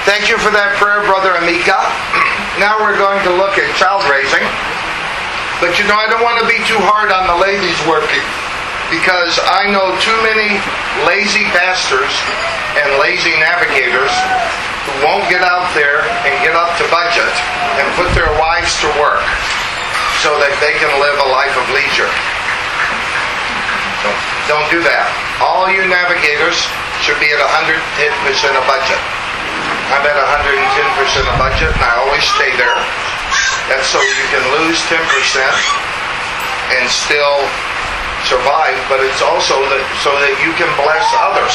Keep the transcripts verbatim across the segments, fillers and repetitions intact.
Thank you for that prayer, Brother Amika. Now we're going to look at child raising. But you know, I don't want to be too hard on the ladies working, because I know too many lazy pastors and lazy navigators who won't get out there and get up to budget and put their wives to work so that they can live a life of leisure. So don't do that. All you navigators should be at one hundred ten percent of budget. I'm at one hundred ten percent of budget, and I always stay there. That's so you can lose ten percent and still survive, but it's also that so that you can bless others,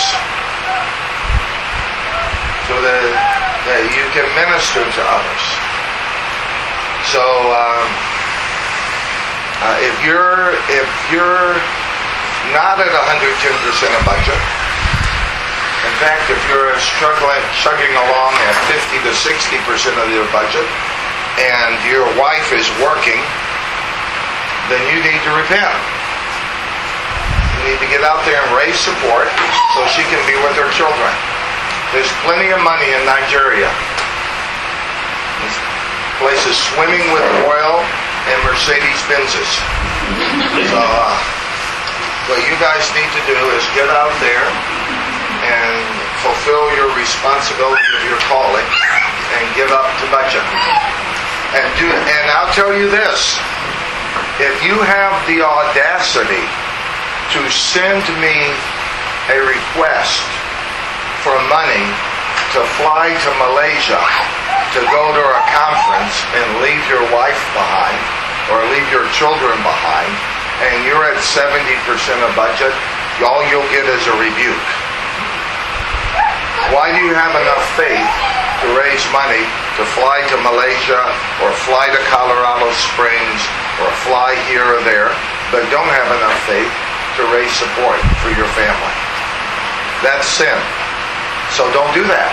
so that, that you can minister to others. So um, uh, if you're if you're not at one hundred ten percent of budget, in fact, if you're struggling, chugging along at fifty to sixty percent of your budget, and your wife is working, then you need to repent. You need to get out there and raise support so she can be with her children. There's plenty of money in Nigeria. This place is swimming with oil and Mercedes-Benzes. So uh, what you guys need to do is get out there and fulfill your responsibility of your calling and give up to budget. And do, and I'll tell you this, if you have the audacity to send me a request for money to fly to Malaysia to go to a conference and leave your wife behind or leave your children behind, and you're at seventy percent of budget, all you'll get is a rebuke. Why do you have enough faith to raise money to fly to Malaysia or fly to Colorado Springs or fly here or there, but don't have enough faith to raise support for your family? That's sin. So don't do that.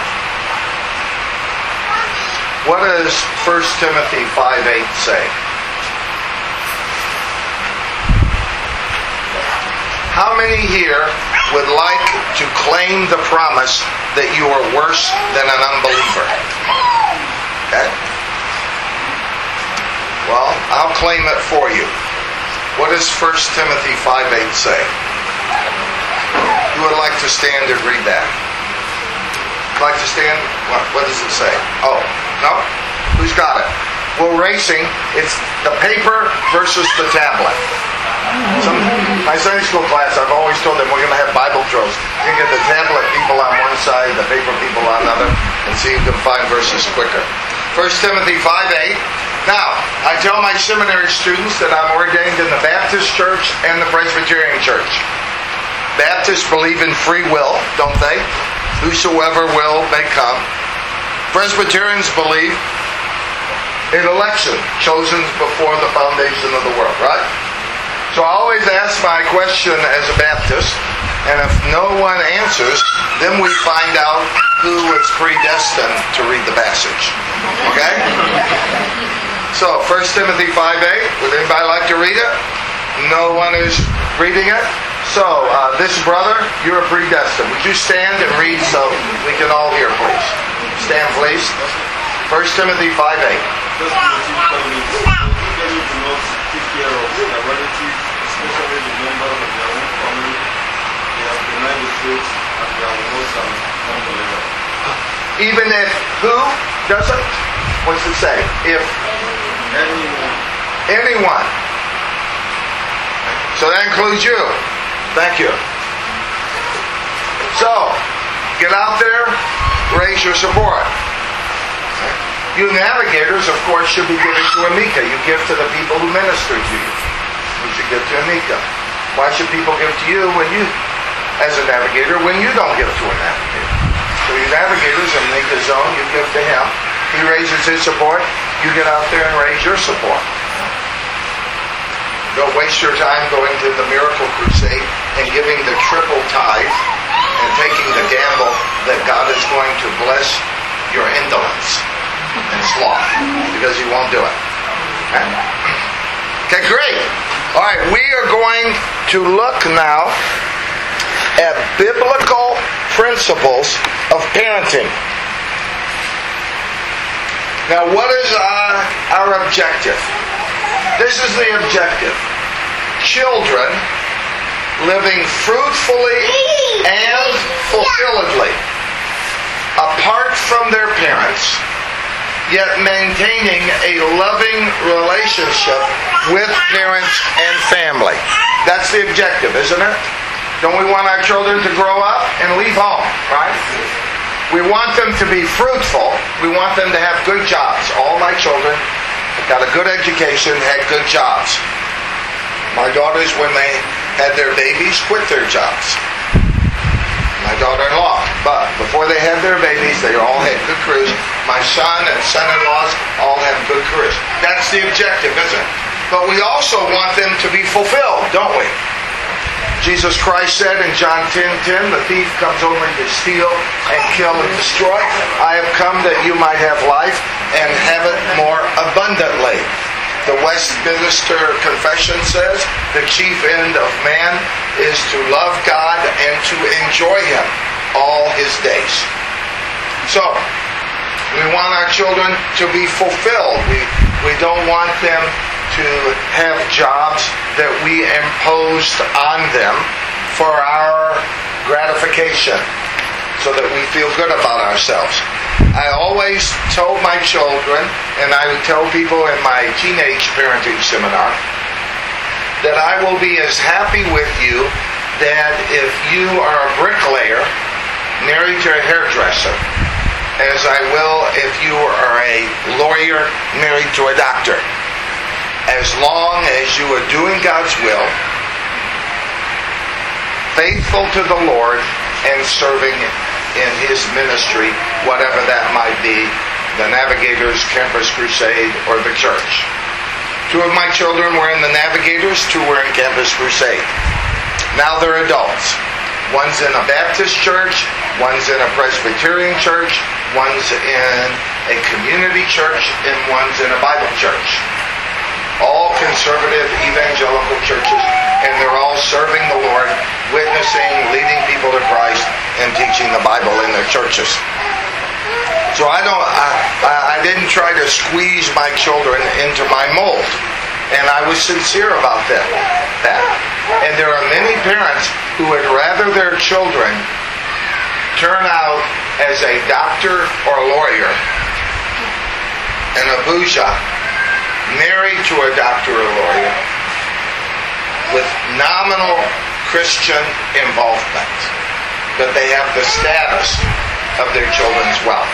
What does First Timothy five eight say? How many here would like to claim the promise that you are worse than an unbeliever? Okay? Well, I'll claim it for you. What does First Timothy five eight say? Who would like to stand and read that? Like to stand? What, what does it say? Oh, no? Who's got it? Well, racing, it's the paper versus the tablet. Some, my Sunday school class, I've always told them we're going to have Bible drills. You can get the tablet people on one side, the paper people on the other, and see who can find verses quicker. First Timothy five eight. Now, I tell my seminary students that I'm ordained in the Baptist church and the Presbyterian church. Baptists believe in free will, don't they? Whosoever will may come. Presbyterians believe in election, chosen before the foundation of the world, right? So I always ask my question as a Baptist, and if no one answers, then we find out who is predestined to read the passage. Okay? So, First Timothy five eight, would anybody like to read it? No one is reading it? So, uh, this brother, you're predestined. Would you stand and read so we can all hear, please? Stand, please. First Timothy five eight. Even if who doesn't? What's it say? If anyone. Anyone. So that includes you. Thank you. So, get out there, raise your support. You navigators, of course, should be giving to Amika. You give to the people who minister to you. You should give to Amika. Why should people give to you when you, as a navigator, when you don't give to a navigator? So you navigators in Amika's zone, you give to him. He raises his support. You get out there and raise your support. Don't waste your time going to the Miracle Crusade and giving the triple tithe and taking the gamble that God is going to bless your indolence and sloth, because He won't do it. Okay? Okay, great. All right, we are going to look now at biblical principles of parenting. Now, what is uh, our objective? This is the objective. Children living fruitfully and fulfilledly apart from their parents, yet maintaining a loving relationship with parents and family. That's the objective, isn't it? Don't we want our children to grow up and leave home, right? We want them to be fruitful. We want them to have good jobs. All my children got a good education, had good jobs. My daughters, when they had their babies, quit their jobs. My daughter-in-law. But before they had their babies, they all had good careers. My son and son-in-laws all have good careers. That's the objective, isn't it? But we also want them to be fulfilled, don't we? Jesus Christ said in John ten ten, the thief comes only to steal and kill and destroy. I have come that you might have life and have it more abundantly. The Westminster Confession says the chief end of man is to love God and to enjoy Him all his days. So, we want our children to be fulfilled. We, we don't want them to have jobs that we imposed on them for our gratification, so that we feel good about ourselves. I always told my children, and I would tell people in my teenage parenting seminar, that I will be as happy with you that if you are a bricklayer married to a hairdresser, as I will if you are a lawyer married to a doctor. As long as you are doing God's will, faithful to the Lord, and serving in His ministry, whatever that might be, the Navigators, Campus Crusade, or the church. Two of my children were in the Navigators, two were in Campus Crusade. Now they're adults. One's in a Baptist church, one's in a Presbyterian church, one's in a community church, and one's in a Bible church. All conservative evangelical churches, and they're all serving the Lord, witnessing, leading people to Christ, and teaching the Bible in their churches. So I don't, I, I didn't try to squeeze my children into my mold, and I was sincere about that. That, and there are many parents who would rather their children turn out as a doctor or a lawyer and a bourgeois, married to a doctor or lawyer with nominal Christian involvement, that they have the status of their children's wealth.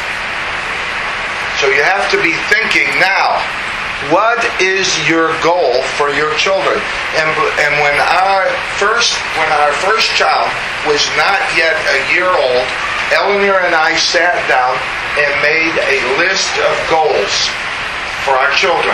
So you have to be thinking now, what is your goal for your children? And, and when our first when our first child was not yet a year old, Eleanor and I sat down and made a list of goals for our children.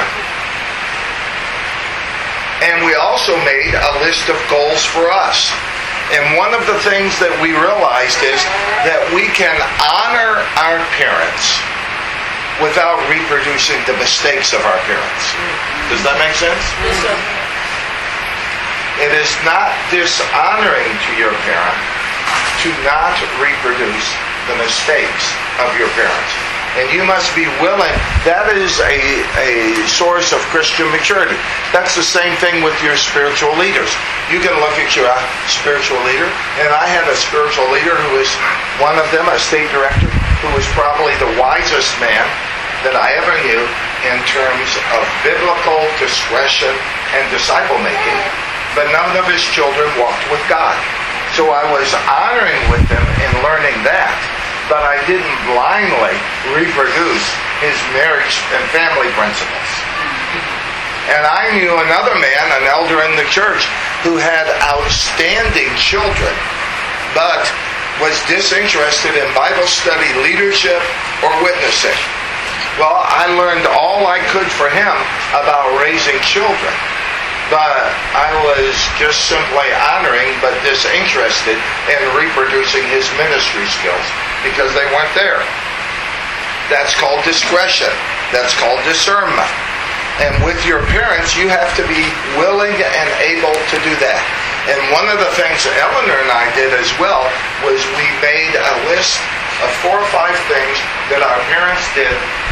And we also made a list of goals for us. And one of the things that we realized is that we can honor our parents without reproducing the mistakes of our parents. Does that make sense? Yes, sir. It is not dishonoring to your parent to not reproduce the mistakes of your parents. And you must be willing. That is a, a source of Christian maturity. That's the same thing with your spiritual leaders. You can look at your spiritual leader, and I had a spiritual leader who was one of them, a state director, who was probably the wisest man that I ever knew in terms of biblical discretion and disciple making, but none of his children walked with God. So I was honoring with them and learning that, but I didn't blindly reproduce his marriage and family principles. And I knew another man, an elder in the church, who had outstanding children, but was disinterested in Bible study, leadership, or witnessing. Well, I learned all I could for him about raising children, but I was just simply honoring but disinterested in reproducing his ministry skills because they weren't there. That's called discretion. That's called discernment. And with your parents, you have to be willing and able to do that. And one of the things that Eleanor and I did as well was we made a list of four or five things that our parents did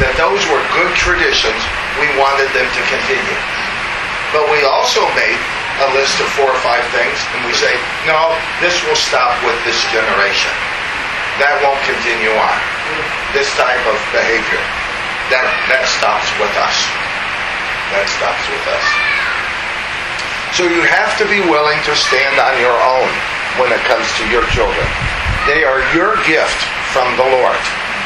that those were good traditions. We wanted them to continue. But we also made a list of four or five things, and we say, no, this will stop with this generation. That won't continue on. This type of behavior, that, that stops with us. That stops with us. So you have to be willing to stand on your own when it comes to your children. They are your gift from the Lord.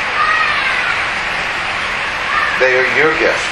They are your gift.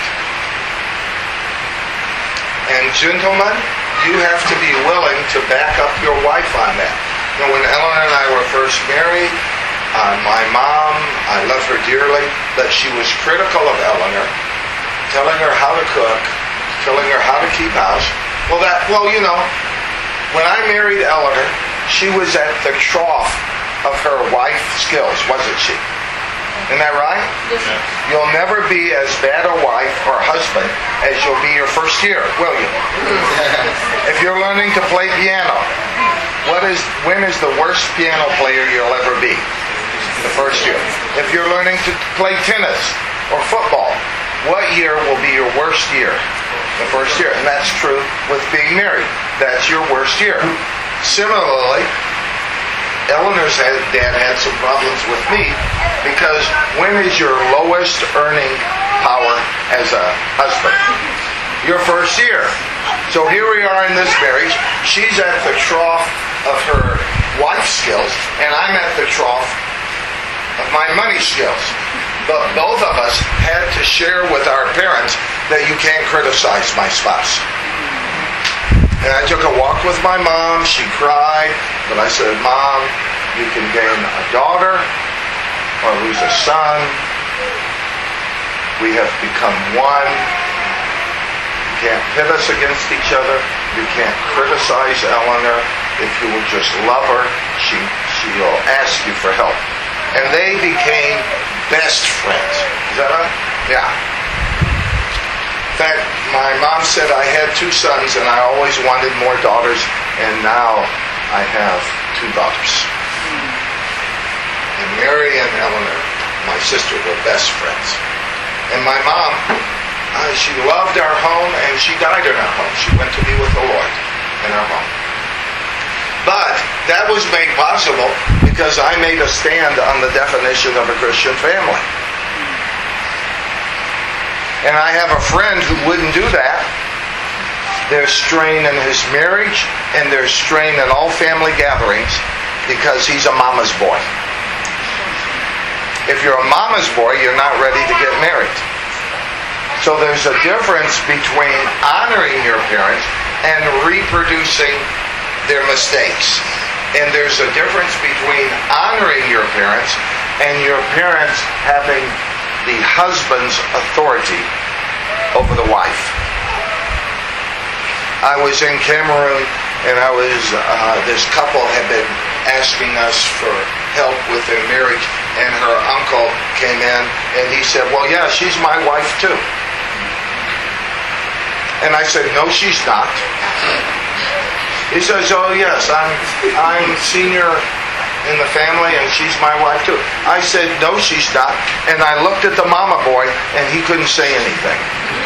And gentlemen, you have to be willing to back up your wife on that. You know, when Eleanor and I were first married, uh, my mom, I love her dearly, but she was critical of Eleanor, telling her how to cook, telling her how to keep house. Well, that, well, you know, when I married Eleanor, she was at the trough of her wife skills, wasn't she? Isn't that right? Yes. You'll never be as bad a wife or husband as you'll be your first year, will you? If you're learning to play piano, what is when is the worst piano player you'll ever be? The first year. If you're learning to play tennis or football, what year will be your worst year? The first year. And that's true with being married. That's your worst year. Similarly, Eleanor's dad had some problems with me because when is your lowest earning power as a husband? Your first year. So here we are in this marriage. She's at the trough of her wife skills, and I'm at the trough of my money skills. But both of us had to share with our parents that you can't criticize my spouse. And I took a walk with my mom. She cried. But I said, Mom, you can gain a daughter or lose a son. We have become one. You can't pit us against each other. You can't criticize Eleanor. If you will just love her, she, she'll ask you for help. And they became best friends. Is that right? Yeah. In fact, my mom said I had two sons and I always wanted more daughters, and now I have two daughters. And Mary and Eleanor, my sister, were best friends. And my mom, uh, she loved our home and she died in our home. She went to be with the Lord in our home. But that was made possible because I made a stand on the definition of a Christian family. And I have a friend who wouldn't do that. There's strain in his marriage, and there's strain in all family gatherings because he's a mama's boy. If you're a mama's boy, you're not ready to get married. So there's a difference between honoring your parents and reproducing their mistakes. And there's a difference between honoring your parents and your parents having the husband's authority over the wife. I was in Cameroon, and I was uh, this couple had been asking us for help with their marriage, and her uncle came in, and he said, well, yeah, she's my wife too. And I said, no, she's not. He says, oh, yes, I'm I'm senior in the family, and she's my wife too. I said, no, she's not. And I looked at the mama boy, and he couldn't say anything.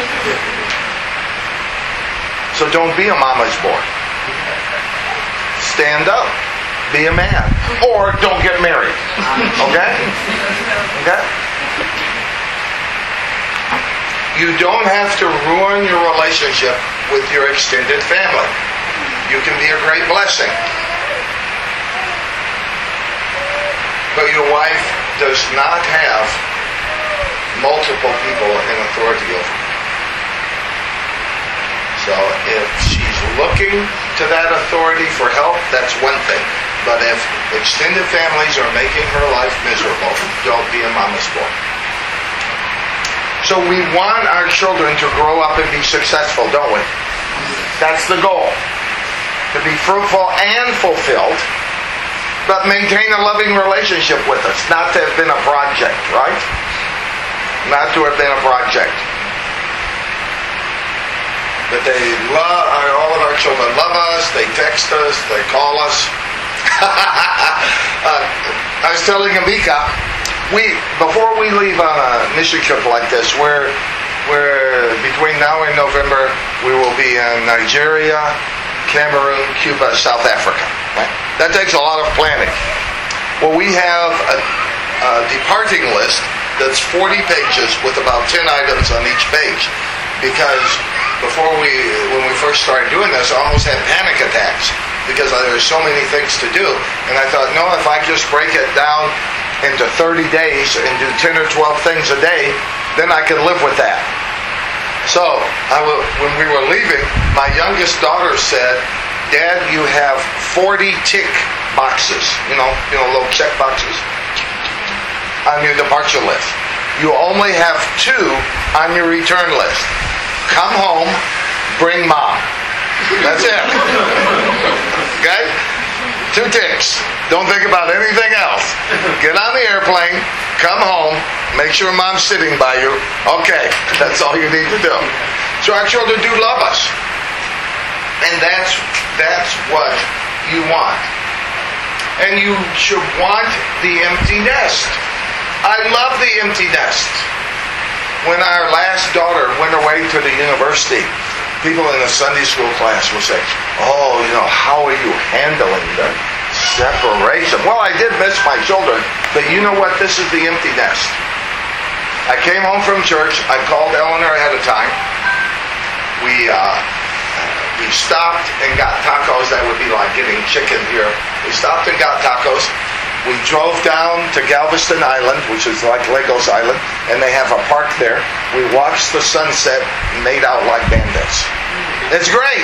So don't be a mama's boy. Stand up. Be a man. Or don't get married. Okay? Okay? You don't have to ruin your relationship with your extended family. You can be a great blessing. But your wife does not have multiple people in authority over her. So if she's looking to that authority for help, that's one thing. But if extended families are making her life miserable, don't be a mama's boy. So we want our children to grow up and be successful, don't we? That's the goal. To be fruitful and fulfilled, but maintain a loving relationship with us. Not to have been a project, right? Not to have been a project. But they love, all of our children love us, they text us, they call us. uh, I was telling Amika, we before we leave on a mission trip like this, we're we're between now and November, we will be in Nigeria, Cameroon, Cuba, South Africa. Right? That takes a lot of planning. Well, we have a, a departing list that's forty pages with about ten items on each page, because before we, when we first started doing this, I almost had panic attacks because there were so many things to do. And I thought, no, if I just break it down into thirty days and do ten or twelve things a day, then I could live with that. So, I w- when we were leaving, my youngest daughter said, Dad, you have forty tick boxes, you know, you know, little check boxes on your departure list. You only have two on your return list. Come home, bring Mom. That's it. Okay? Two ticks. Don't think about anything else. Get on the airplane, come home, make sure Mom's sitting by you. Okay, that's all you need to do. So our children do love us. And that's that's what you want. And you should want the empty nest. I love the empty nest. When our last daughter went away to the university, people in the Sunday school class will say, oh, you know, how are you handling the separation? Well, I did miss my children, but you know what? This is the empty nest. I came home from church. I called Eleanor ahead of time. We uh, we stopped and got tacos. That would be like getting chicken here. We stopped and got tacos. We drove down to Galveston Island, which is like Lagos Island, and they have a park there. We watched the sunset and made out like bandits. It's great.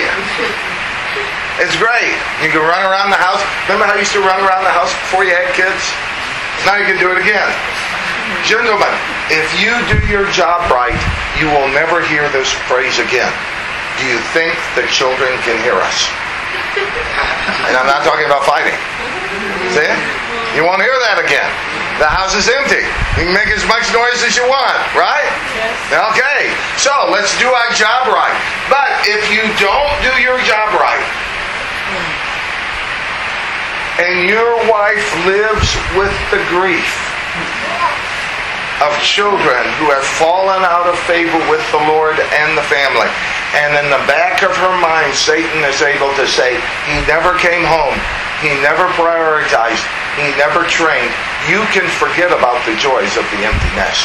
It's great. You can run around the house. Remember how you used to run around the house before you had kids? Now you can do it again. Gentlemen, if you do your job right, you will never hear this phrase again. Do you think the children can hear us? And I'm not talking about fighting. See? You won't hear that again. The house is empty. You can make as much noise as you want, right? Yes. Okay. So, let's do our job right. But if you don't do your job right, and your wife lives with the grief of children who have fallen out of favor with the Lord and the family, and in the back of her mind, Satan is able to say, he never came home, he never prioritized, he never trained, you can forget about the joys of the empty nest.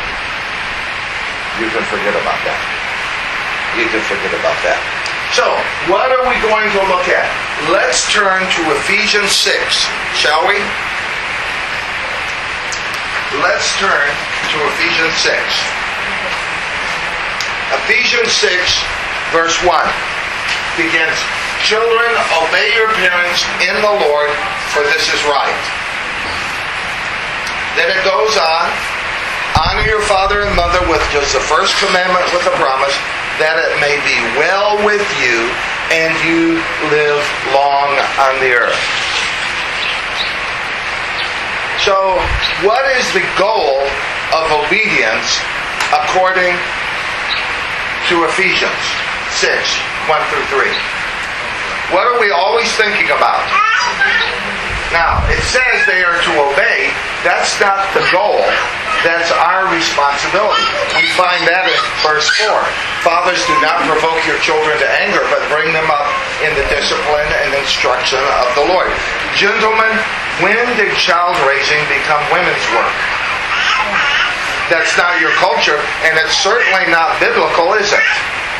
You can forget about that. You can forget about that. So, what are we going to look at? Let's turn to Ephesians six, shall we? Let's turn to Ephesians six. Ephesians six, verse one begins, children, obey your parents in the Lord, for this is right. Then it goes on, honor your father and mother, which is the first commandment with a promise, that it may be well with you and you live long on the earth. So, what is the goal of obedience according to Ephesians six, one through three? What are we always thinking about? Now, it says they are to obey. That's not the goal. That's our responsibility. We find that in verse four. Fathers, do not provoke your children to anger, but bring them up in the discipline and instruction of the Lord. Gentlemen, when did child raising become women's work? That's not your culture, and it's certainly not biblical, is it?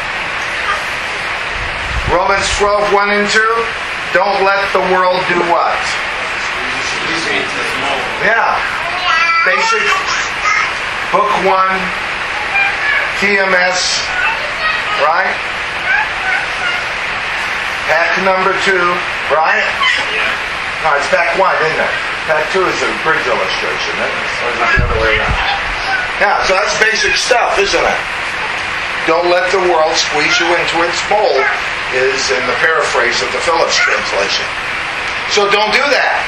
Romans twelve, one and two. Don't let the world do what? Yeah. Basic book one, T M S, right? Pack number two, right? No, it's pack one, isn't it? Pack two is a bridge illustration, isn't it? Or is it the other way around? Yeah, so that's basic stuff, isn't it? Don't let the world squeeze you into its mold is in the paraphrase of the Phillips translation. So don't do that.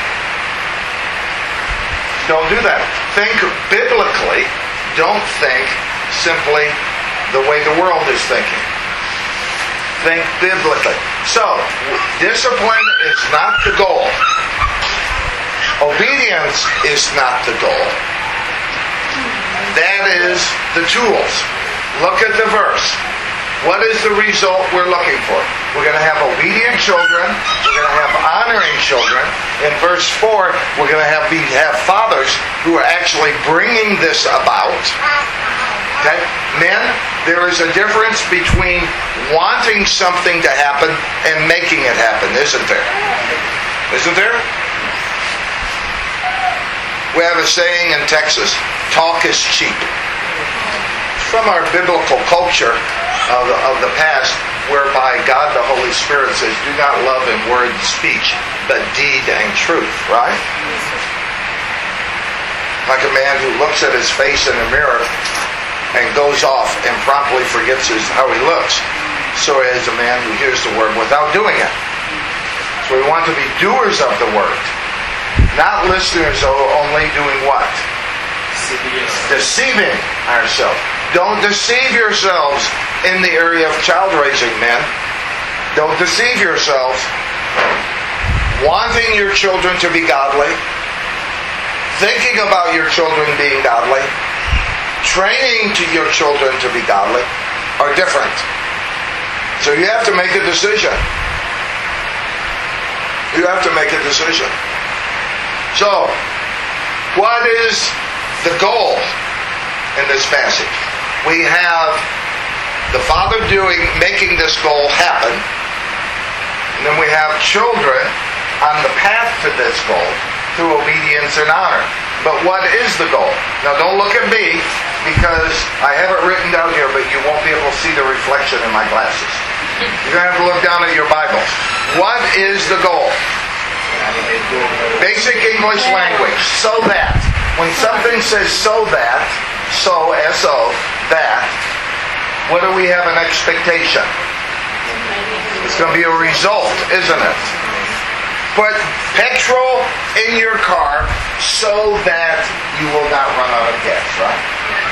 Don't do that. Think biblically. Don't think simply the way the world is thinking. Think biblically. So, discipline is not the goal. Obedience is not the goal. That is the tools. Look at the verse. What is the result we're looking for? We're going to have obedient children. We're going to have honoring children. In verse four, we're going to have, be, have fathers who are actually bringing this about. Okay? Men, there is a difference between wanting something to happen and making it happen, isn't there? Isn't there? We have a saying in Texas, talk is cheap. From our biblical culture of the, of the past, whereby God the Holy Spirit says, do not love in word and speech, but deed and truth, right? Like a man who looks at his face in a mirror and goes off and promptly forgets his, how he looks. So is a man who hears the word without doing it. So we want to be doers of the word. Not listeners only, doing what? Deceiving ourselves. Don't deceive yourselves in the area of child raising, men. Don't deceive yourselves. Wanting your children to be godly, thinking about your children being godly, training to your children to be godly are different. So you have to make a decision. You have to make a decision. So, what is the goal in this passage? We have the Father doing, making this goal happen. And then we have children on the path to this goal through obedience and honor. But what is the goal? Now don't look at me, because I have it written down here, but you won't be able to see the reflection in my glasses. You're going to have to look down at your Bibles. What is the goal? Basic English language. So that. When something says so that, so, S O, that, what do we have an expectation? It's going to be a result, isn't it? Put petrol in your car so that you will not run out of gas, right?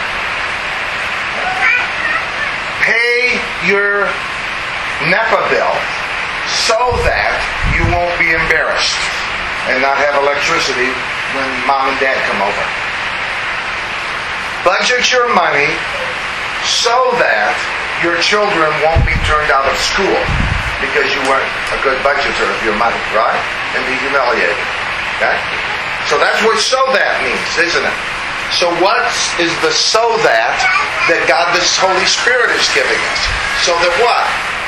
Pay your NEPA bill so that you won't be embarrassed and not have electricity when mom and dad come over. Budget your money so that your children won't be turned out of school because you weren't a good budgeter of your money, right? And be humiliated. Okay? So that's what so that means, isn't it? So what is the so that that God the Holy Spirit is giving us? So that what?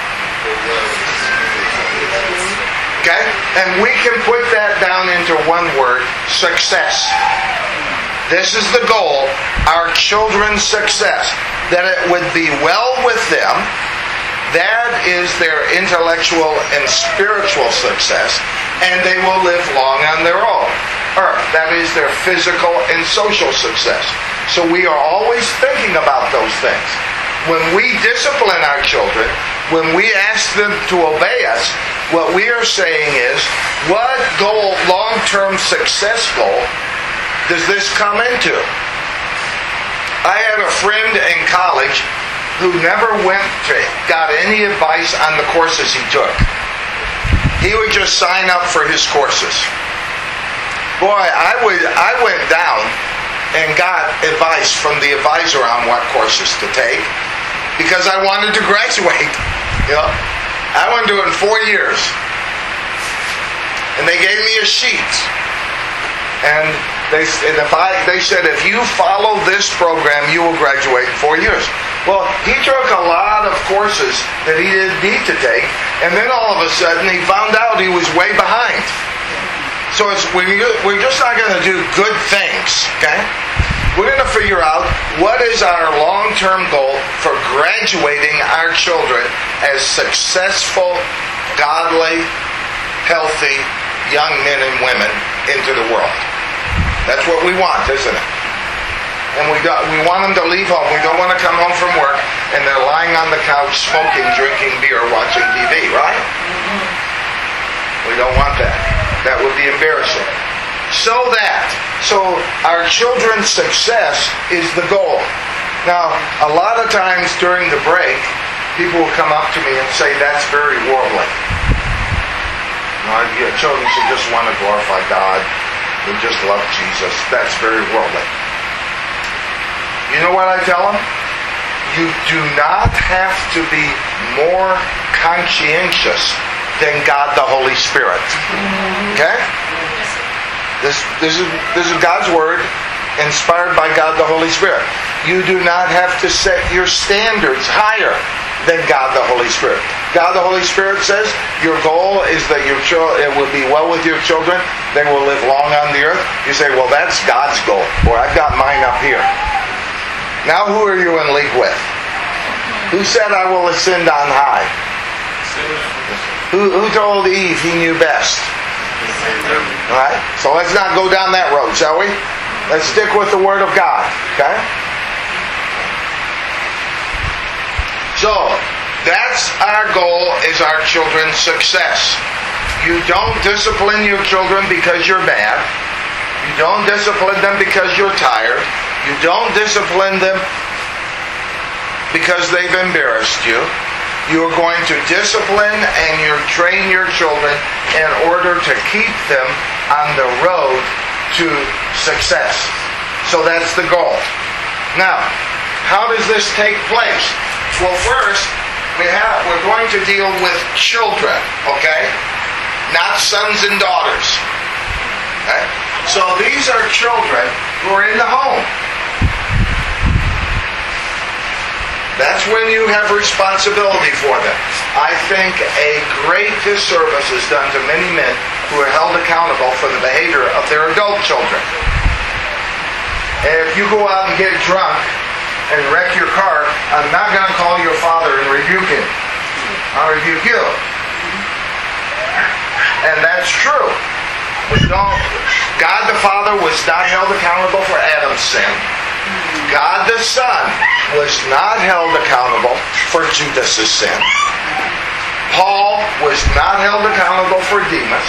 Okay? And we can put that down into one word, success. This is the goal, our children's success. That it would be well with them. That is their intellectual and spiritual success. And they will live long on their own earth. That is their physical and social success. So we are always thinking about those things. When we discipline our children, when we ask them to obey us, what we are saying is, what goal, long-term success goal, does this come into? I had a friend in college who never went to, got any advice on the courses he took. He would just sign up for his courses. Boy, I would I went down and got advice from the advisor on what courses to take because I wanted to graduate. You know, I wanted to do it in four years. And they gave me a sheet. And they, and if I, they said, if you follow this program, you will graduate in four years. Well, he took a lot of courses that he didn't need to take, and then all of a sudden he found out he was way behind. So it's, we're just not going to do good things, okay? We're going to figure out what is our long-term goal for graduating our children as successful, godly, healthy young men and women into the world. That's what we want, isn't it? And we got, we want them to leave home. We don't want to come home from work and they're lying on the couch smoking, drinking beer, watching T V, right? We don't want that. That would be embarrassing. So that, so our children's success is the goal. Now, a lot of times during the break, people will come up to me and say, that's very worldly. You know, your children should just want to glorify God. They just love Jesus. That's very worldly. you know what I tell them? You do not have to be more conscientious than God the Holy Spirit. Okay? This, this is this is God's Word, inspired by God the Holy Spirit. You do not have to set your standards higher than God the Holy Spirit. God the Holy Spirit says your goal is that your children, it will be well with your children, they will live long on the earth. You say, well, that's God's goal. Or I've got mine up here. Now who are you in league with? Who said I will ascend on high? Who, who told Eve he knew best? Alright? So let's not go down that road, shall we? Let's stick with the Word of God. Okay? So, that's our goal, is our children's success. You don't discipline your children because you're bad. You don't discipline them because you're tired. You don't discipline them because they've embarrassed you. You're going to discipline and you train your children in order to keep them on the road to success. So that's the goal. Now, how does this take place? Well, first, we have, we're going to deal with children, okay? Not sons and daughters. Okay? So these are children who are in the home. That's when you have responsibility for them. I think a great disservice is done to many men who are held accountable for the behavior of their adult children. And if you go out and get drunk and wreck your car, I'm not going to call your father and rebuke him. I'll rebuke you. And that's true. We don't, God the Father was not held accountable for Adam's sin. God the Son was not held accountable for Judas' sin. Paul was not held accountable for Demas.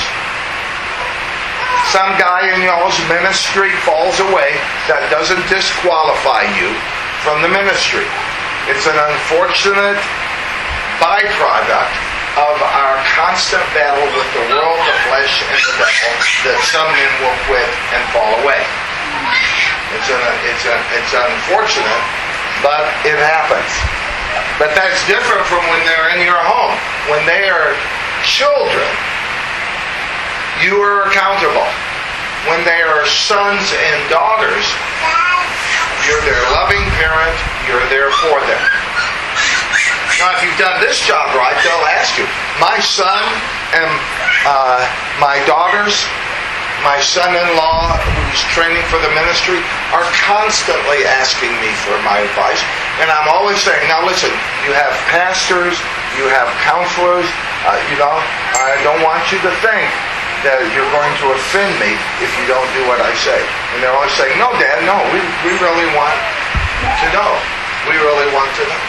Some guy in y'all's ministry falls away. That doesn't disqualify you from the ministry. It's an unfortunate byproduct of our constant battle with the world, the flesh, and the devil that some men will quit and fall away. It's an, it's an, it's unfortunate, but it happens. But that's different from when they're in your home. When they are children, you are accountable. When they are sons and daughters, you're their loving parent, you're there for them. Now, if you've done this job right, they'll ask you, my son and uh, my daughters, my son-in-law, who's training for the ministry, are constantly asking me for my advice. And I'm always saying, now listen, you have pastors, you have counselors, uh, you know, I don't want you to think that you're going to offend me if you don't do what I say. And they're always saying, no, Dad, no, we, we really want to know. We really want to know.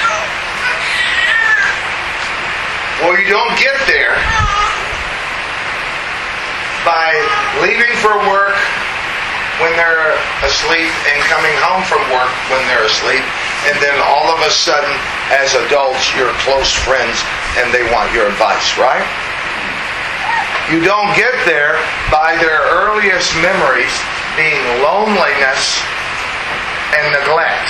Well, you don't get there by leaving for work when they're asleep and coming home from work when they're asleep, and then all of a sudden, as adults, you're close friends and they want your advice, right? You don't get there by their earliest memories being loneliness and neglect.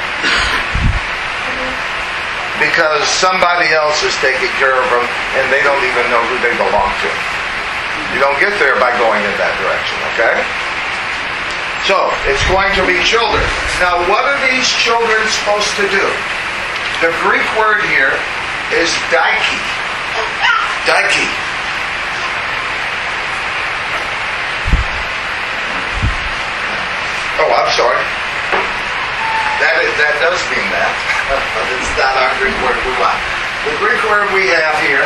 Because somebody else is taking care of them and they don't even know who they belong to. You don't get there by going in that direction, okay? So, it's going to be children. Now, what are these children supposed to do? The Greek word here is daiki. Daiki. Oh, I'm sorry. That is, that does mean that. It's not our Greek word we want. The Greek word we have here,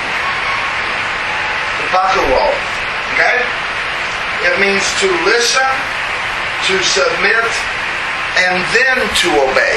Pakuo, okay? It means to listen, to submit, and then to obey.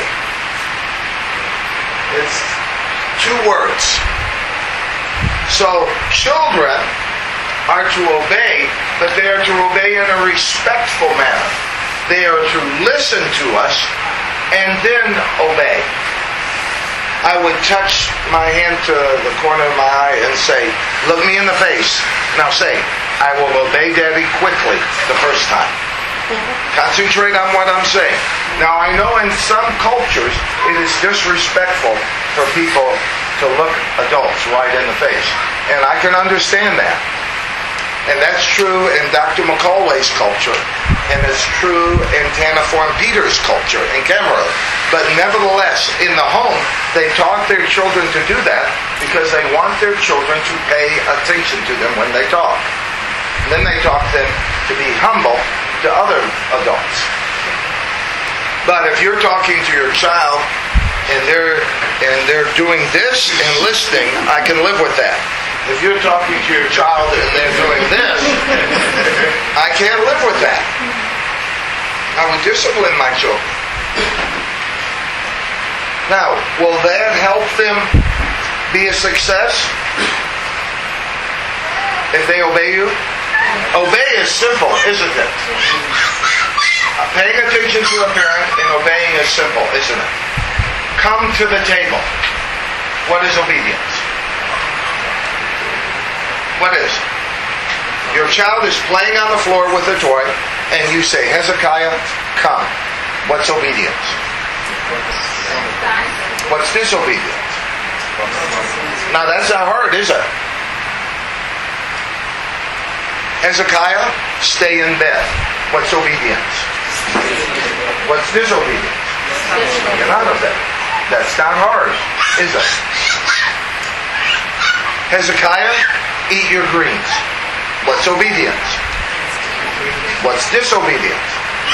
It's two words. So, children are to obey, but they are to obey in a respectful manner. They are to listen to us and then obey. I would touch my hand to the corner of my eye and say, look me in the face. Now say, I will obey Daddy quickly the first time. Concentrate on what I'm saying. Now, I know in some cultures it is disrespectful for people to look adults right in the face. And I can understand that. And that's true in Doctor McCulway's culture. And it's true in Tanaform Peter's culture in Cameroon. But nevertheless, in the home, they taught their children to do that because they want their children to pay attention to them when they talk. And then they taught them to be humble to other adults. But if you're talking to your child and they're and they're doing this and listening, I can live with that. If you're talking to your child and they're doing this, I can't live with that. I would discipline my children. Now, will that help them be a success? If they obey you? Obey is simple, isn't it? Paying attention to a parent and obeying is simple, isn't it? Come to the table. What is obedience? What is? Your child is playing on the floor with a toy, and you say, Hezekiah, come. What's obedience? What's disobedience? Now that's not hard, is it? Hezekiah, stay in bed. What's obedience? What's disobedience? Get out of bed. That's not hard, is it? Hezekiah, eat your greens. What's obedience? What's disobedience?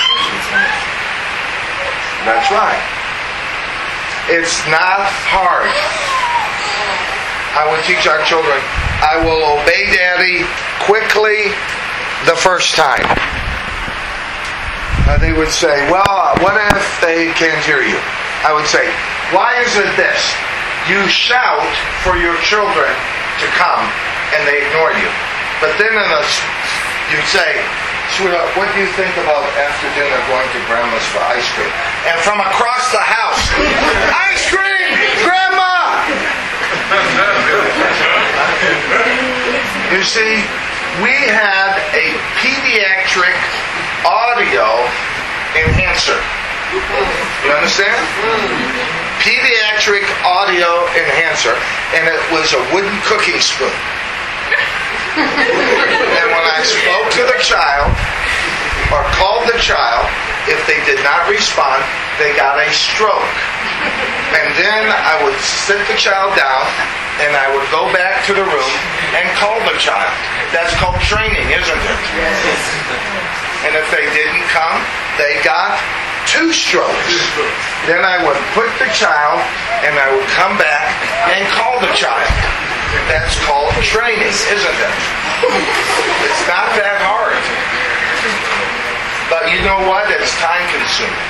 That's right. It's not hard. I would teach our children, I will obey Daddy quickly the first time. Uh, they would say, well, what if they can't hear you? I would say, why is it this? You shout for your children to come and they ignore you. But then in a, you'd say, sweetheart, what do you think about after dinner going to Grandma's for ice cream? And from across the house, ice cream! Grandma! You see, we had a pediatric audio enhancer. You understand? Pediatric audio enhancer, and it was a wooden cooking spoon. And when I spoke to the child, or called the child, if they did not respond, they got a stroke. And then I would sit the child down, and I would go back to the room and call the child. That's called training, isn't it? And if they didn't come, they got two strokes. Then I would put the child, and I would come back and call the child. That's called training, isn't it? It's not that hard. But you know what? It's time consuming.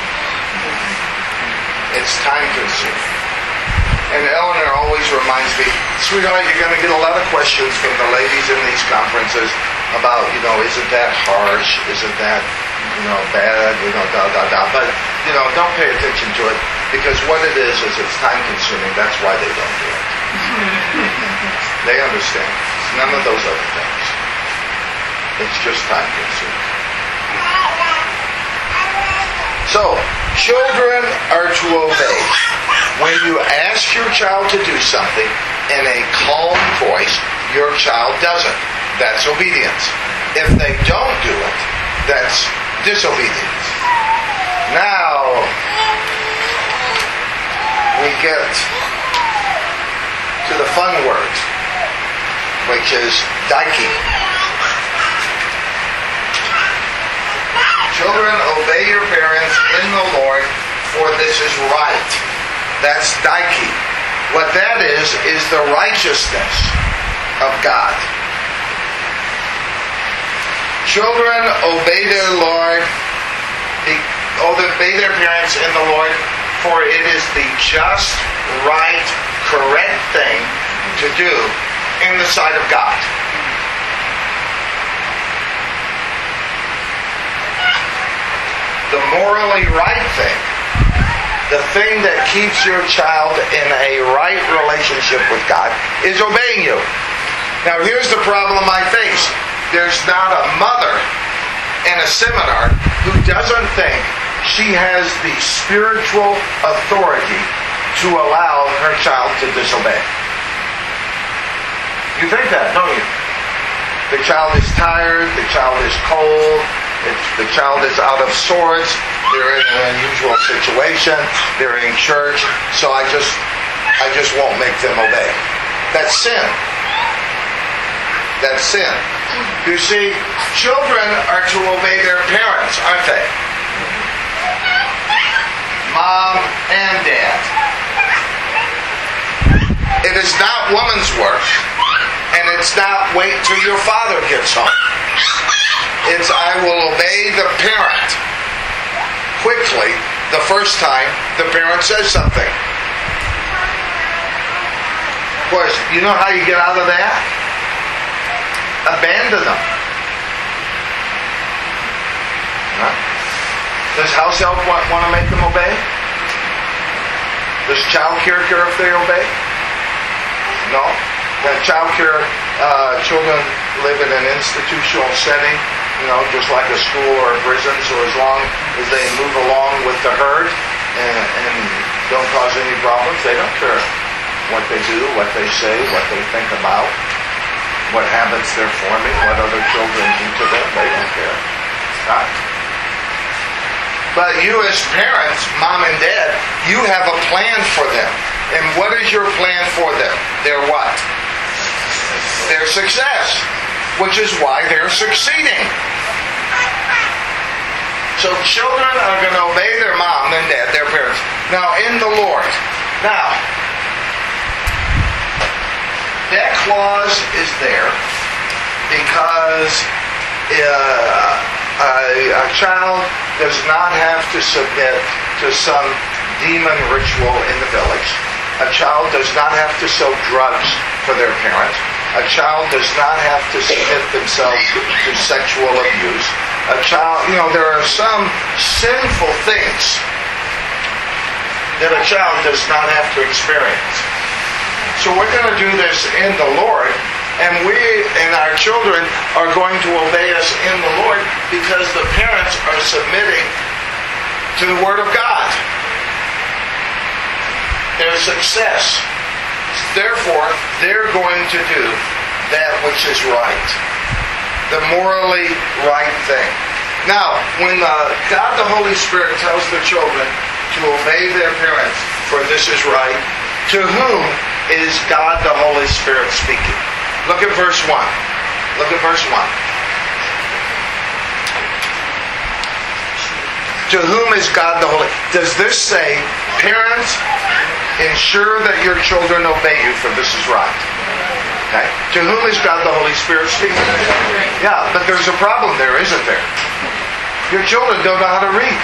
It's time consuming. And Eleanor always reminds me, sweetheart, you're going to get a lot of questions from the ladies in these conferences about, you know, isn't that harsh? Isn't that, you know, bad? You know, da, da, da. But, you know, don't pay attention to it, because what it is, is it's time consuming. That's why they don't do it. They understand. It's none of those other things. It's just time consuming. So, children are to obey. When you ask your child to do something in a calm voice, your child doesn't. That's obedience. If they don't do it, that's disobedience. Now, we get to the fun word, which is daiki. Children, obey your parents in the Lord, for this is right. That's daiki. What that is, is the righteousness of God. Children, obey their Lord, obey their parents in the Lord, for it is the just, right, correct thing to do in the sight of God. The morally right thing, the thing that keeps your child in a right relationship with God, is obeying you. Now here's the problem I face. There's not a mother in a seminar who doesn't think she has the spiritual authority to allow her child to disobey. You think that, don't you? The child is tired, the child is cold, it's, the child is out of sorts, they're in an unusual situation, they're in church, so I just I just won't make them obey. That's sin. That's sin. You see, children are to obey their parents, aren't they? Mom and dad. It is not woman's work, and it's not wait till your father gets home. It's I will obey the parent quickly the first time the parent says something. Of course, you know how you get out of that? Abandon them. Huh? Does house help want, want to make them obey? Does child care care if they obey? No. The child care uh, children live in an institutional setting, you know, just like a school or a prison. So as long as they move along with the herd and, and don't cause any problems, they don't care what they do, what they say, what they think about, what habits they're forming, what other children do to them. They don't care. Right? But you as parents, mom and dad, you have a plan for them. And what is your plan for them? Their what? Their success. Which is why they're succeeding. So children are going to obey their mom and dad, their parents. Now, in the Lord. Now, that clause is there because uh, a, a child does not have to submit to some demon ritual in the village. A child does not have to sell drugs for their parent. A child does not have to submit themselves to sexual abuse. A child, you know, there are some sinful things that a child does not have to experience. So we're going to do this in the Lord, and we and our children are going to obey us in the Lord because the parents are submitting to the Word of God. Their success. Therefore, they're going to do that which is right. The morally right thing. Now, when uh, God the Holy Spirit tells the children to obey their parents, for this is right, to whom is God the Holy Spirit speaking? Look at verse one. Look at verse one. To whom is God the Holy? Does this say, parents, ensure that your children obey you, for this is right? Okay. To whom is God the Holy Spirit speaking? Yeah, but there's a problem there, isn't there? Your children don't know how to read.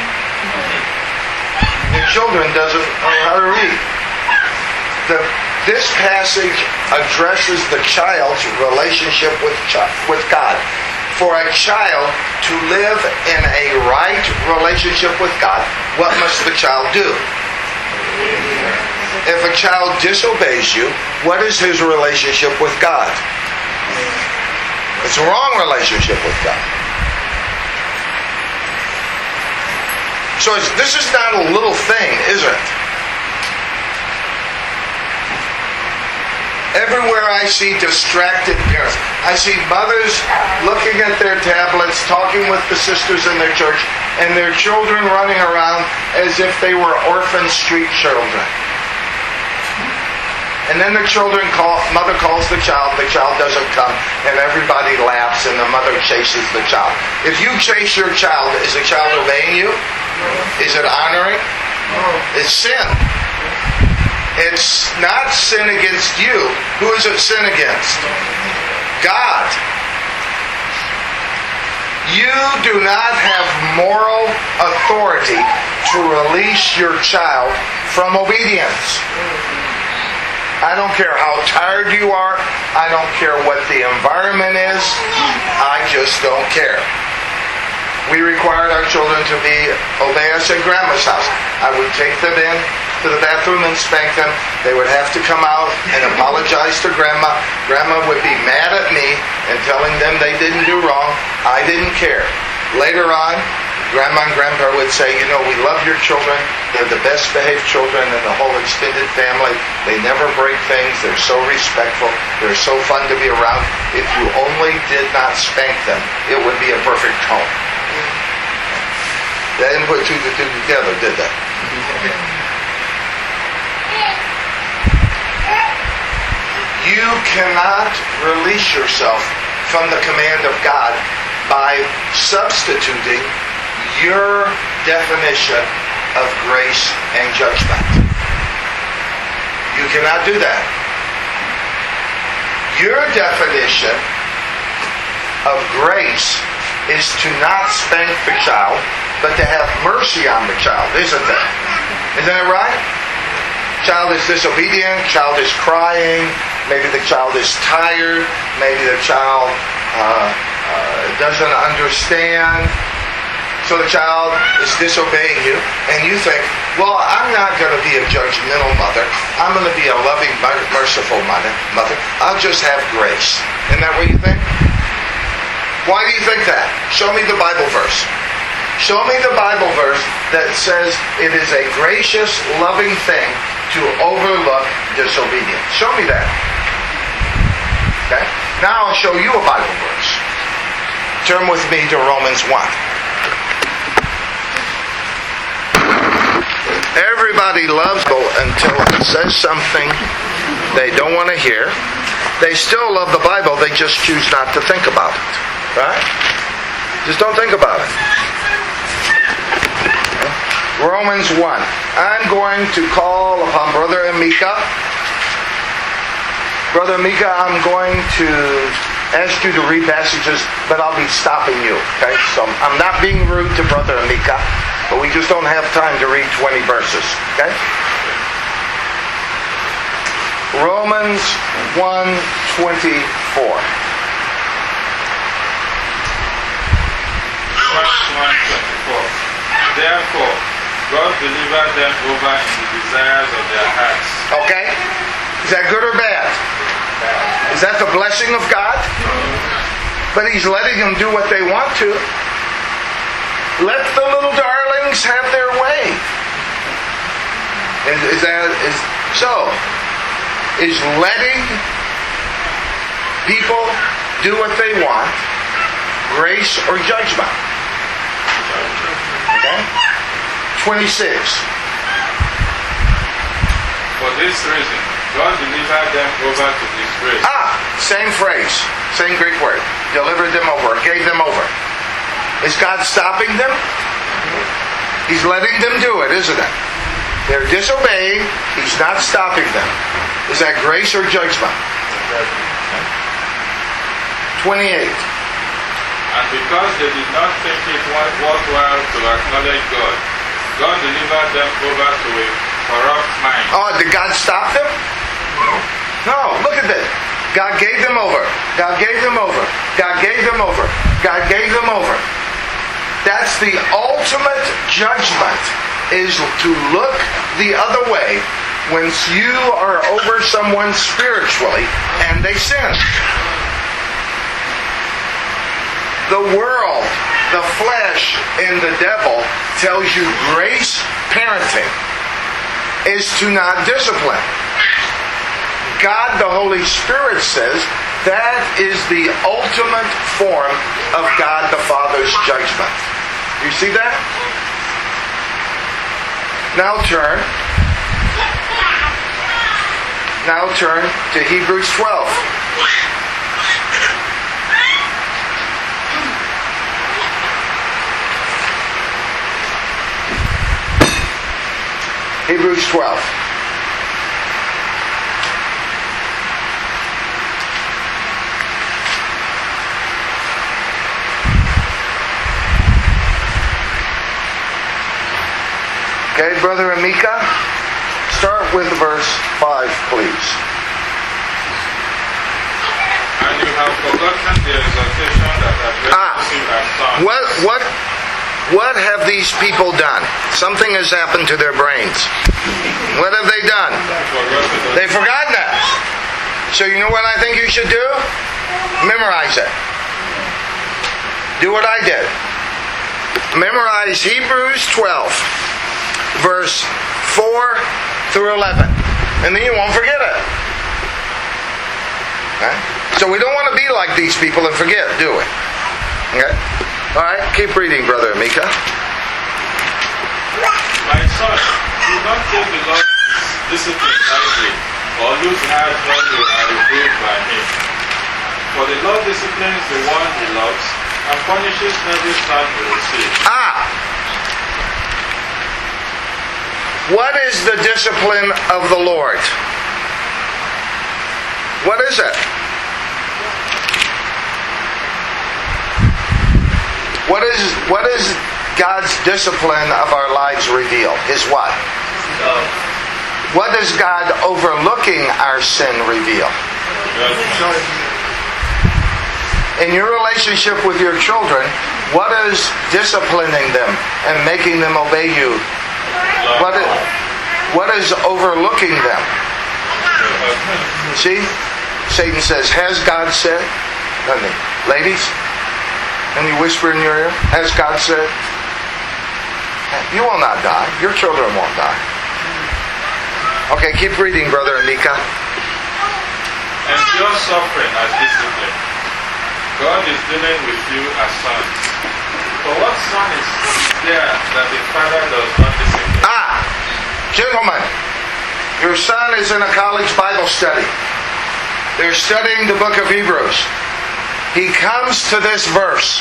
Your children doesn't know how to read. The, this passage addresses the child's relationship with, with God. For a child to live in a right relationship with God, what must the child do? If a child disobeys you, what is his relationship with God? It's a wrong relationship with God. So it's, this is not a little thing, is it? Everywhere I see distracted parents. I see mothers looking at their tablets, talking with the sisters in their church, and their children running around as if they were orphan street children. And then the children call, mother calls the child, the child doesn't come, and everybody laughs, and the mother chases the child. If you chase your child, is the child obeying you? Is it honoring? It's sin. It's not sin against you. Who is it sin against? God. You do not have moral authority to release your child from obedience. I don't care how tired you are. I don't care what the environment is. I just don't care. We required our children to be obey us at Grandma's house. I would take them in to the bathroom and spank them. They would have to come out and apologize to Grandma. Grandma would be mad at me and telling them they didn't do wrong. I didn't care. Later on, Grandma and Grandpa would say, you know, we love your children. They're the best behaved children in the whole extended family. They never break things. They're so respectful. They're so fun to be around. If you only did not spank them, it would be a perfect home. They didn't put two to two together, did they? You cannot release yourself from the command of God by substituting your definition of grace and judgment. You cannot do that. Your definition of grace is to not spank the child, but to have mercy on the child, isn't it? Isn't it right? Child is disobedient, child is crying, maybe the child is tired, maybe the child uh, uh, doesn't understand. So the child is disobeying you, and you think, well, I'm not going to be a judgmental mother. I'm going to be a loving, merciful mother. Mother, I'll just have grace. Isn't that what you think? Why do you think that? Show me the Bible verse. Show me the Bible verse that says it is a gracious, loving thing to overlook disobedience. Show me that. Okay? Now I'll show you a Bible verse. Turn with me to Romans one. Everybody loves Bible until it says something they don't want to hear. They still love the Bible, they just choose not to think about it. Right? Just don't think about it. Romans one. I'm going to call upon Brother Emeka. Brother Emeka, I'm going to ask you to read passages, but I'll be stopping you. Okay? So I'm not being rude to Brother Emeka, but we just don't have time to read twenty verses. Okay? Romans one twenty-four. Romans one twenty-four. Therefore, God delivered them over in the desires of their hearts. Okay? Is that good or bad? Is that the blessing of God? But He's letting them do what they want to. Let the little darlings have their way. Is, is that is so? Is letting people do what they want grace or judgment? Okay? twenty-six. For this reason, God delivered them over to disgrace. Ah, same phrase, same Greek word. Delivered them over, gave them over. Is God stopping them? He's letting them do it, isn't it? They're disobeying. He's not stopping them. Is that grace or judgment? twenty-eight. And because they did not think it worthwhile to acknowledge God, God delivered them over to a corrupt mind. Oh, did God stop them? No, look at this. God gave them over. God gave them over. God gave them over. God gave them over. That's the ultimate judgment, is to look the other way when you are over someone spiritually and they sin. The world, the flesh, and the devil tells you grace parenting is to not discipline. God, the Holy Spirit, says that is the ultimate form of God the Father's judgment. You see that? Now turn. Now turn to Hebrews twelve. Hebrews twelve. Okay, Brother Emeka, start with verse five, please. And you have forgotten the exhortation that has been Ah, received as sons. what, what, what have these people done? Something has happened to their brains. What have they done? They've forgotten it. So you know what I think you should do? Memorize it. Do what I did. memorize Hebrews twelve, verse four through eleven. And then you won't forget it. Okay? So we don't want to be like these people and forget, do we? Okay? Alright, keep reading, Brother Mika. My son, do not take the Lord's discipline lightly, or lose heart when you are reproved by him. For the Lord disciplines the one he loves, and punishes every son he receives. Ah! What is the discipline of the Lord? What is it? What is what is God's discipline of our lives reveal? Is what? What does God overlooking our sin reveal? In your relationship with your children, what is disciplining them and making them obey you? What is, what is overlooking them? See? Satan says, has God said? Doesn't he? Ladies? And you whisper in your ear, has God said? You will not die. Your children won't die. Okay, keep reading, Brother Mika. Endure suffering as discipline. God is dealing with you as sons. For what son is there that the father does not discipline? Ah! Gentlemen, your son is in a college Bible study. They're studying the book of Hebrews. He comes to this verse.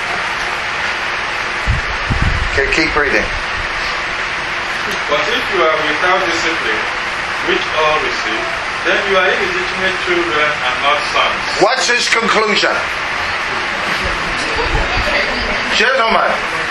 Okay, keep reading. But if you are without discipline, which all receive, then you are illegitimate children and not sons. What's his conclusion? Gentlemen,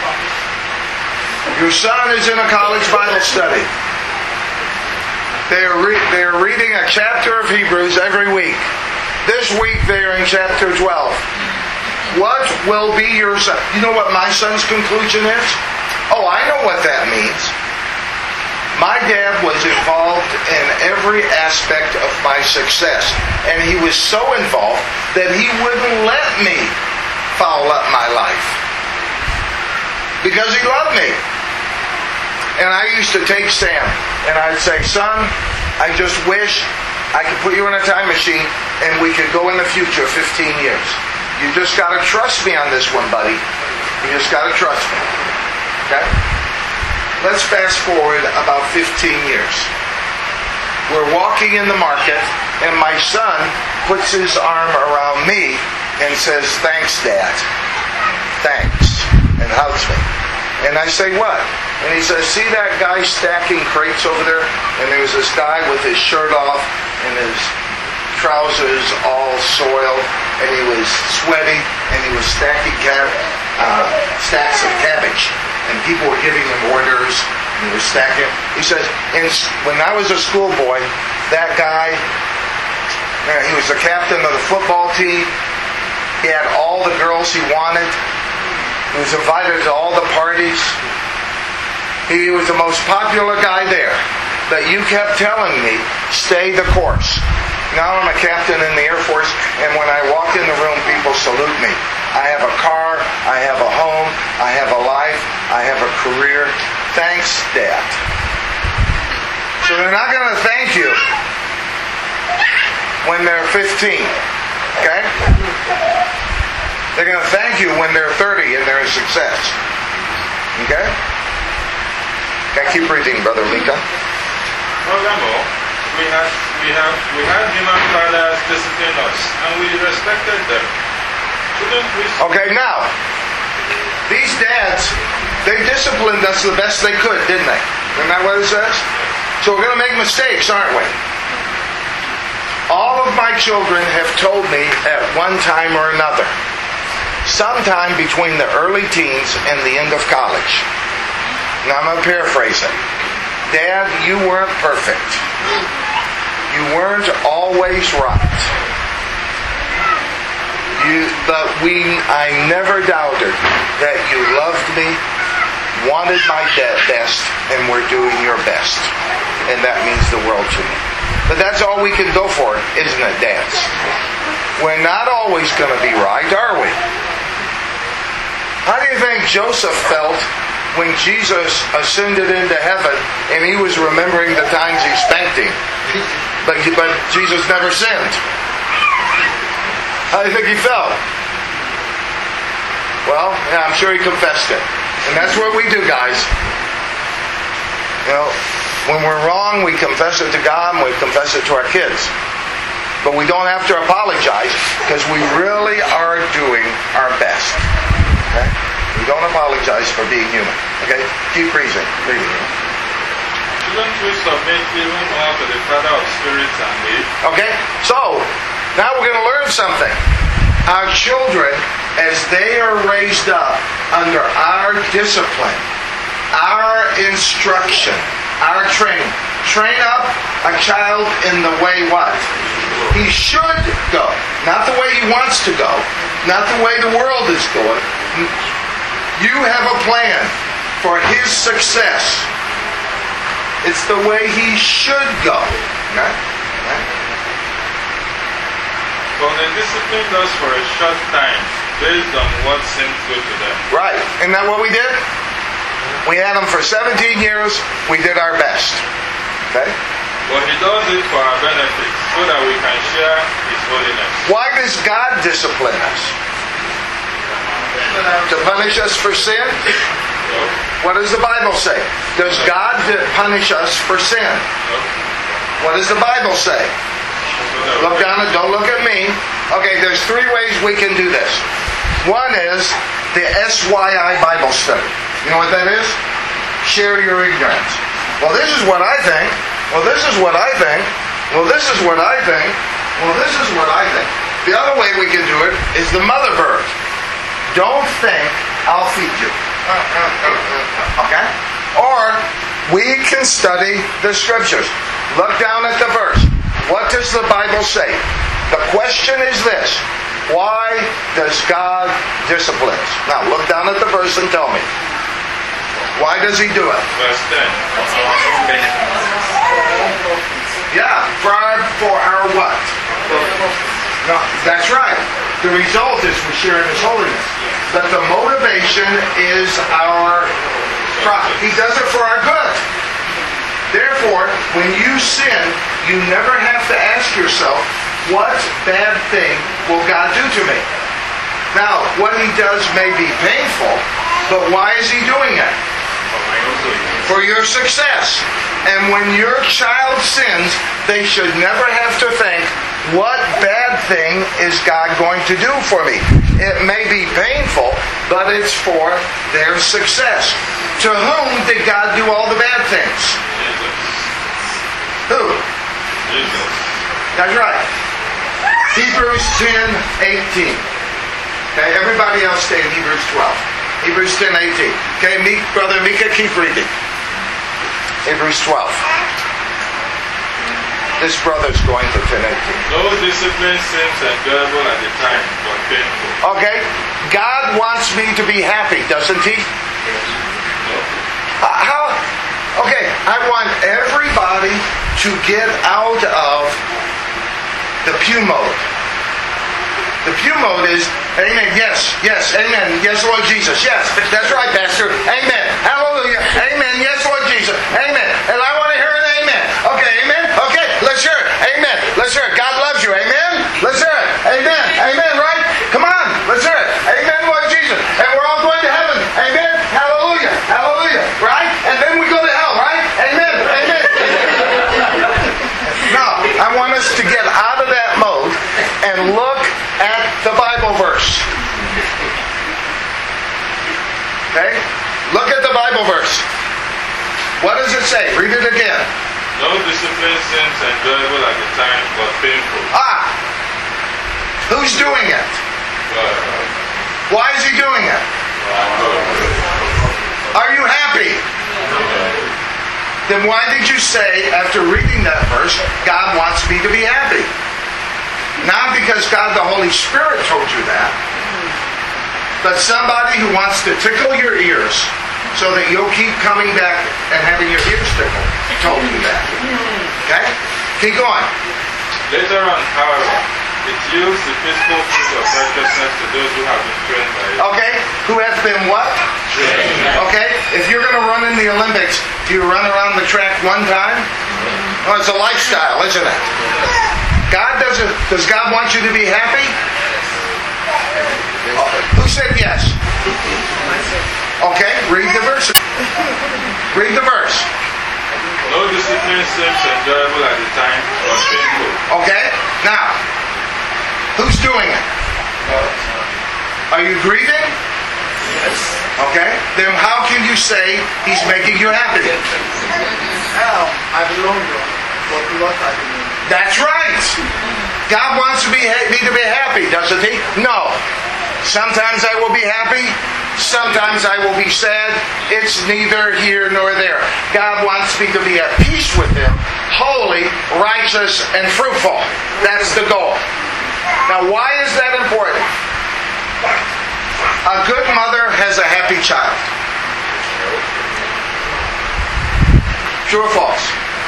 your son is in a college Bible study. They are, re- they are reading a chapter of Hebrews every week. This week they are in chapter twelve. What will be your son? You know what my son's conclusion is? Oh, I know what that means. My dad was involved in every aspect of my success. And he was so involved that he wouldn't let me foul up my life. Because he loved me. And I used to take Sam and I'd say, son, I just wish I could put you in a time machine and we could go in the future fifteen years. You just got to trust me on this one, buddy. You just got to trust me. Okay? Let's fast forward about fifteen years. We're walking in the market and my son puts his arm around me and says, thanks, Dad. Thanks. And hugs me. And I say, what? And he says, see that guy stacking crates over there? And there was this guy with his shirt off and his trousers all soiled, and he was sweaty, and he was stacking cab- uh, stacks of cabbage. And people were giving him orders, and he was stacking. He says, and when I was a schoolboy, that guy, he was the captain of the football team. He had all the girls he wanted. He was invited to all the parties. He was the most popular guy there. But you kept telling me, stay the course. Now I'm a captain in the Air Force, and when I walk in the room, people salute me. I have a car, I have a home, I have a life, I have a career. Thanks, Dad. So they're not going to thank you when they're fifteen. Okay? They're going to thank you when they're thirty and they're a success. Okay? Okay, keep reading, Brother Mika. Furthermore, we had we have we had human fathers discipline us, and we respected them. Shouldn't we? Okay, now these dads, they disciplined us the best they could, didn't they? Isn't that what it says? So we're going to make mistakes, aren't we? All of my children have told me at one time or another, sometime between the early teens and the end of college. Now I'm going to paraphrase it. Dad, you weren't perfect. You weren't always right. You, but we, I never doubted that you loved me, wanted my best, and were doing your best. And that means the world to me. But that's all we can go for, isn't it, dads? We're not always going to be right, are we? How do you think Joseph felt when Jesus ascended into heaven and he was remembering the times he spanked him? But, but Jesus never sinned. How do you think he felt? Well, yeah, I'm sure he confessed it. And that's what we do, guys. You know, when we're wrong, we confess it to God and we confess it to our kids. But we don't have to apologize because we really are doing our best. Okay? We don't apologize for being human. Okay? Keep reading. reading. Shouldn't we submit even more to the Father of spirits and live? Okay? So, now we're going to learn something. Our children, as they are raised up under our discipline, our instruction, our training. Train up a child in the way what? He should go. Not the way he wants to go. Not the way the world is going. You have a plan for his success. It's the way he should go. Okay? Okay? But the discipline does for a short time, based on what seems good to them. Right. Isn't that what we did? We had them for seventeen years. We did our best. Okay? But he does it for our benefit, so that we can share his holiness. Why does God discipline us? To punish us for sin? No. What does the Bible say? Does God punish us for sin? No. What does the Bible say? Look down and don't look at me. Okay, there's three ways we can do this. One is the S Y I Bible study. You know what that is? Share your ignorance. Well, this is what I think. Well, this is what I think. Well, this is what I think. Well, this is what I think. The other way we can do it is the mother bird. Don't think, I'll feed you. Okay? Or we can study the scriptures. Look down at the verse. What does the Bible say? The question is this. Why does God discipline us? Now, look down at the verse and tell me. Why does he do it? Verse ten. Yeah, for our, for our what? No, that's right. The result is we share in his holiness. But the motivation is our profit. He does it for our good. Therefore, when you sin, you never have to ask yourself, what bad thing will God do to me? Now, what he does may be painful, but why is he doing it? For your success. And when your child sins, they should never have to think, what bad thing is God going to do for me? It may be painful, but it's for their success. To whom did God do all the bad things? Jesus. Who? Jesus. That's right. Hebrews ten eighteen. Okay, everybody else stay in Hebrews twelve. Hebrews ten eighteen. Okay, me, Brother Mika, keep reading. Hebrews twelve. This brother's going to ten eighteen. No discipline seems enjoyable at the time, but painful. Okay, God wants me to be happy, doesn't he? No. Uh, how? Okay, I want everybody to get out of the pew mode. The pew mode is, amen, yes, yes, amen, yes, Lord Jesus, yes, that's right, Pastor, amen, hallelujah, amen, yes, Lord Jesus, amen, and I want to hear an amen. Okay, amen, okay, let's hear it, amen, let's hear it, God loves you, amen, let's hear it, amen, amen, right? Come on, let's hear it, amen, Lord Jesus, and we're all going to heaven, amen, hallelujah, hallelujah, right? And then we go to hell, right? Amen, amen. No, I want us to get out of that mode and look at the Bible verse. Okay? Look at the Bible verse. What does it say? Read it again. No discipline seems enjoyable at the time, but painful. Ah! Who's doing it? God. Why is he doing it? Are you happy? Then why did you say, after reading that verse, God wants me to be happy? Not because God the Holy Spirit told you that, but somebody who wants to tickle your ears so that you'll keep coming back and having your ears tickled told you that. Okay? Keep going. Later on, however, It yields the peaceful fruit of righteousness to those who have been trained by it. Okay? Who has been what? Trained. Okay? If you're going to run in the Olympics, do you run around the track one time? Oh, it's a lifestyle, isn't it? God doesn't. Does God want you to be happy? Who said yes? Okay, read the verse. Read the verse. No discipline seems enjoyable at the time, but painful. Okay, now, who's doing it? Are you grieving? Yes. Okay, then how can you say He's making you happy? Now, I belong to what what I belong. That's right. God wants to be me to be happy, doesn't He? No. Sometimes I will be happy. Sometimes I will be sad. It's neither here nor there. God wants me to be at peace with Him, holy, righteous, and fruitful. That's the goal. Now, why is that important? A good mother has a happy child. True or false?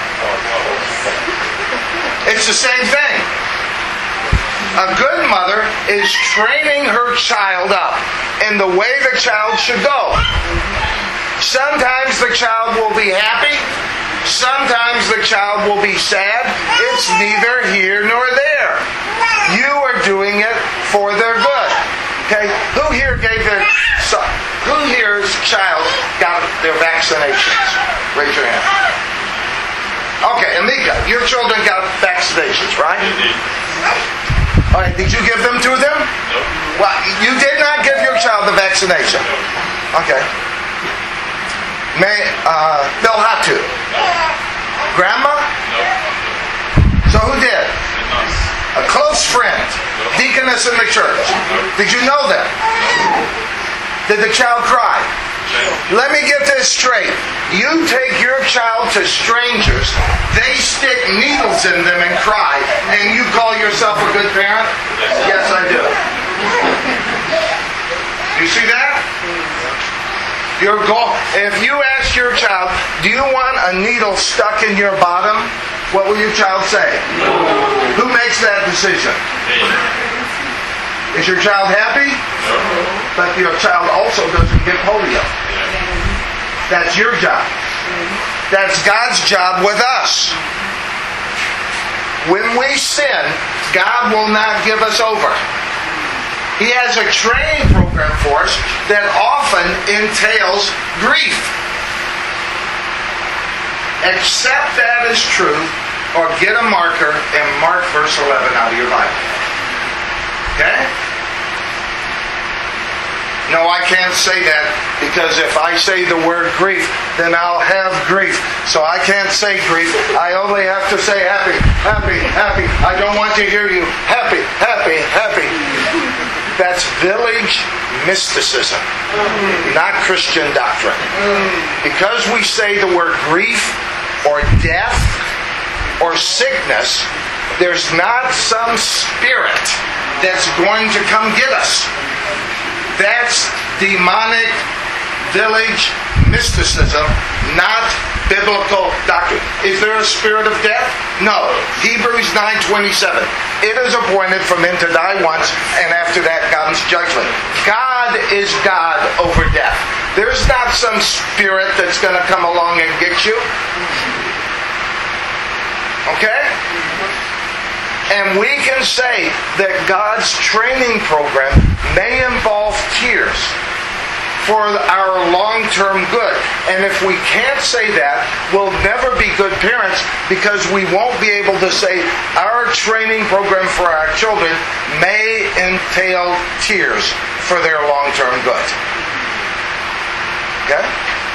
It's the same thing. A good mother is training her child up in the way the child should go. Sometimes the child will be happy. Sometimes the child will be sad. It's neither here nor there. You are doing it for their good. Okay? Who here gave their son? Who here's child got their vaccinations? Raise your hand. Okay, Amika, your children got vaccinations, right? All right, did you give them to them? No. Well, you did not give your child the vaccination. Okay. May uh, Bill had to. Grandma? No. So who did? No. A close friend, deaconess in the church. Did you know that? Did the child cry? Let me get this straight. You take your child to strangers, they stick needles in them and cry, and you call yourself a good parent? Yes, I do. You see that? Your goal. If you ask your child, do you want a needle stuck in your bottom? What will your child say? No. Who makes that decision? Me. Is your child happy? No. But your child also doesn't get polio. That's your job. That's God's job with us. When we sin, God will not give us over. He has a training program for us that often entails grief. Accept that as truth, or get a marker and mark verse eleven out of your Bible. Okay? No, I can't say that, because if I say the word grief, then I'll have grief. So I can't say grief. I only have to say happy, happy, happy. I don't want to hear you. Happy, happy, happy. That's village mysticism, not Christian doctrine. Because we say the word grief or death or sickness, there's not some spirit that's going to come get us. That's demonic village mysticism, not biblical doctrine. Is there a spirit of death? No. Hebrews nine twenty-seven. It is appointed for men to die once, and after that comes judgment. God is God over death. There's not some spirit that's going to come along and get you. Okay? And we can say that God's training program may involve tears for our long-term good. And if we can't say that, we'll never be good parents, because we won't be able to say our training program for our children may entail tears for their long-term good. Okay?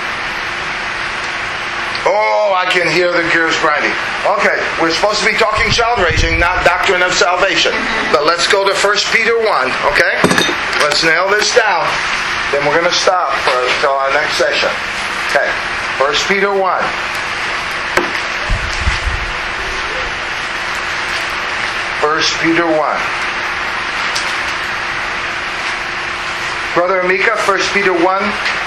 Oh, I can hear the gears grinding. Okay, we're supposed to be talking child raising, not doctrine of salvation. But let's go to First Peter one, okay? Let's nail this down. Then we're going to stop for until our next session. Okay, First Peter one. First Peter one. Brother Amika, First Peter one,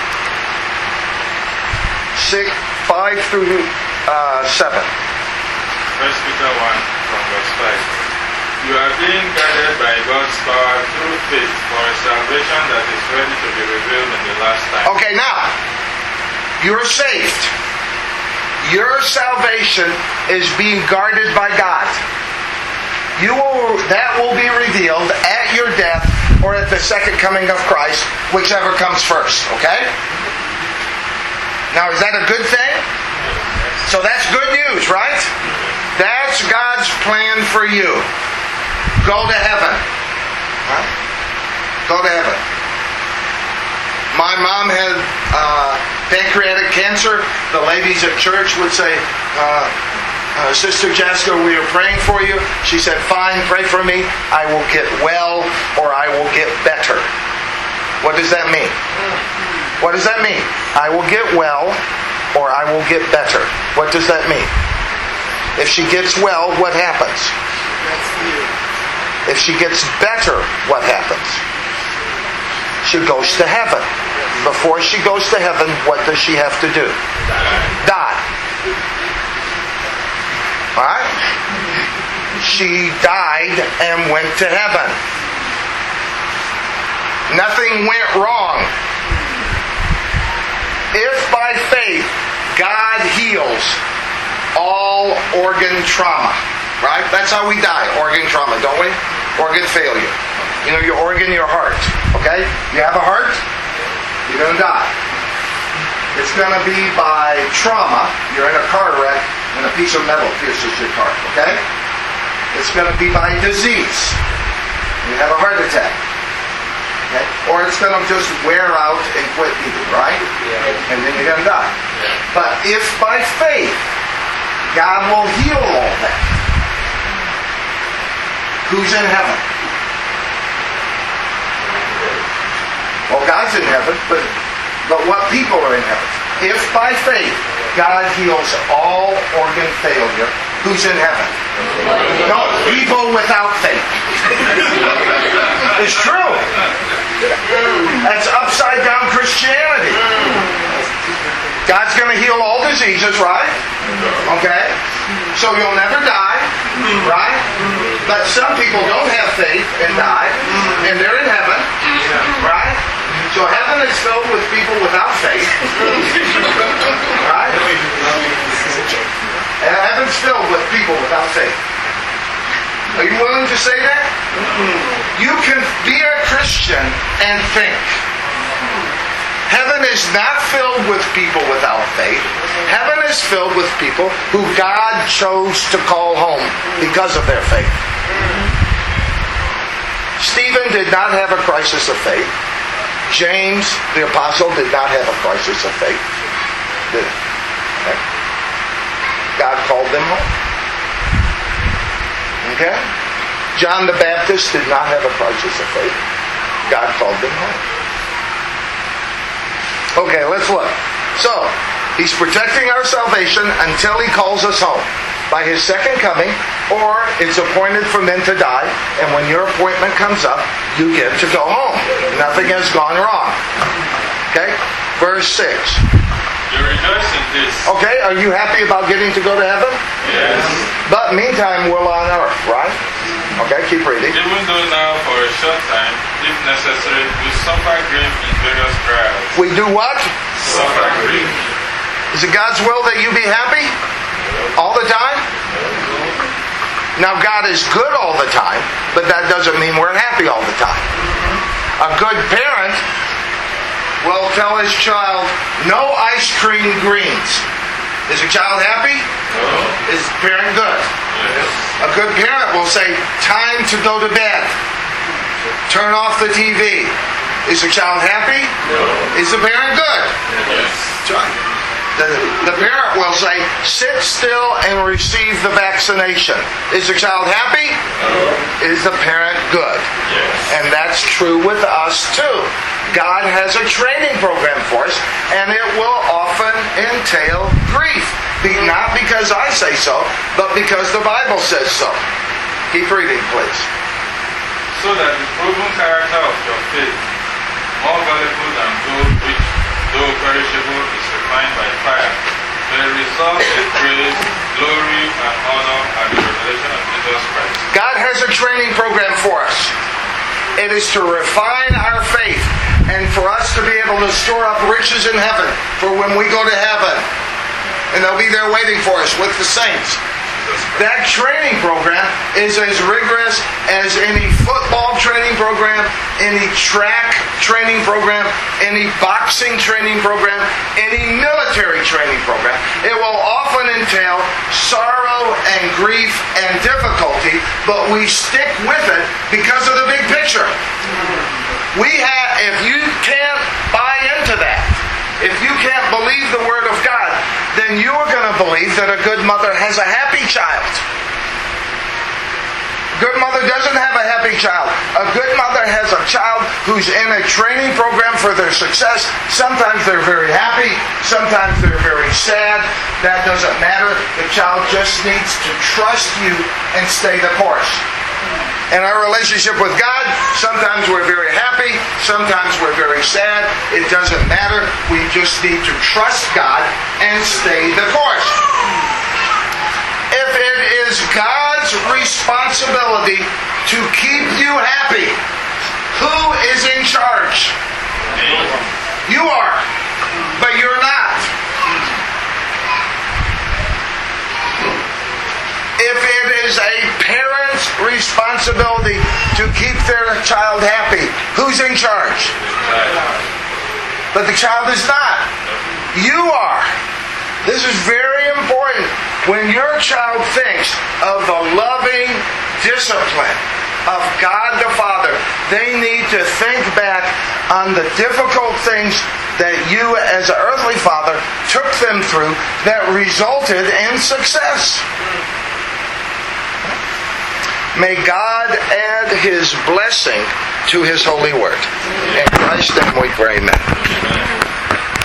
six, five through uh, seven. First Peter one from verse five. You are being guided by God's power through faith for a salvation that is ready to be revealed in the last time. Okay, now, you're saved. Your salvation is being guarded by God. You will, that will be revealed at your death or at the second coming of Christ, whichever comes first, okay? Now, is that a good thing? So that's good news, right? That's God's plan for you. Go to heaven. Huh? Go to heaven. My mom had uh, pancreatic cancer. The ladies at church would say, uh, uh, Sister Jessica, we are praying for you. She said, fine, pray for me. I will get well or I will get better. What does that mean? What does that mean? I will get well or I will get better. What does that mean? If she gets well, what happens? If she gets better, what happens? She goes to heaven. Before she goes to heaven, what does she have to do? Die. Alright? She died and went to heaven. Nothing went wrong. If by faith God heals all organ trauma, right? That's how we die, organ trauma, don't we? Organ failure. You know, your organ, your heart. Okay? You have a heart, you're going to die. It's going to be by trauma. You're in a car wreck and a piece of metal pierces your heart. Okay? It's going to be by disease. You have a heart attack. Okay? Or it's going to just wear out and quit beating, right? Yeah. And then you're going to die. Yeah. But if by faith God will heal all that, who's in heaven? Well, God's in heaven, but, but what people are in heaven? If by faith God heals all organ failure, who's in heaven? No, people without faith. It's true. That's upside down Christianity. God's going to heal all diseases, right? Okay? So you'll never die, right? But some people don't have faith and die, and they're in heaven, right? So heaven is filled with people without faith, right? And heaven's filled with people without faith. Are you willing to say that? You can be a Christian and think. Heaven is not filled with people without faith. Heaven is filled with people who God chose to call home because of their faith. Stephen did not have a crisis of faith. James, the apostle, did not have a crisis of faith. Did he? Okay. God called them home. Okay? John the Baptist did not have a crisis of faith. God called them home. Okay, let's look. So, He's protecting our salvation until He calls us home. By His second coming, or it's appointed for men to die, and when your appointment comes up, you get to go home. Nothing has gone wrong. Okay? Verse six. You rejoice in this. Okay, are you happy about getting to go to heaven? Yes. But meantime, we're on earth, right? Okay, keep reading. Even though now for a short time, if necessary, we suffer grief in various trials. We do what? Suffer grief. Is it God's will that you be happy? All the time? Now God is good all the time, but that doesn't mean we're happy all the time. A good parent will tell his child, no ice cream greens. Is the child happy? No. Is the parent good? Yes. A good parent will say, time to go to bed. Turn off the T V. Is the child happy? No. Is the parent good? Yes. The, the parent will say, sit still and receive the vaccination. Is the child happy? No. Is the parent good? Yes. And that's true with us too. God has a training program for us, and it will often entail grief. Be, not because I say so, but because the Bible says so. Keep reading, please. So that the proven character of your faith, more valuable than gold, which, though perishable, is refined by fire, may result in praise, glory, and honor at the revelation of Jesus Christ. God has a training It is to refine our faith and for us to be able to store up riches in heaven for when we go to heaven. And they'll be there waiting for us with the saints. That training program is as rigorous as any football training program, any track training program, any boxing training program, any military training program. It will often entail sorrow and grief and difficulty, but we stick with it because of the big picture. We have, if you can't buy into that, if you can't believe the Word of God, then you're going to believe that a good mother has a happy child. A good mother doesn't have a happy child. A good mother has a child who's in a training program for their success. Sometimes they're very happy. Sometimes they're very sad. That doesn't matter. The child just needs to trust you and stay the course. In our relationship with God, sometimes we're very happy, sometimes we're very sad. It doesn't matter. We just need to trust God and stay the course. If it is God's responsibility to keep you happy, who is in charge? You are, but you're not. If it is a parent's responsibility to keep their child happy, who's in charge? But the child is not. You are. This is very important. When your child thinks of the loving discipline of God the Father, they need to think back on the difficult things that you as an earthly father took them through that resulted in success. May God add His blessing to His holy word. In Christ's name we pray, amen.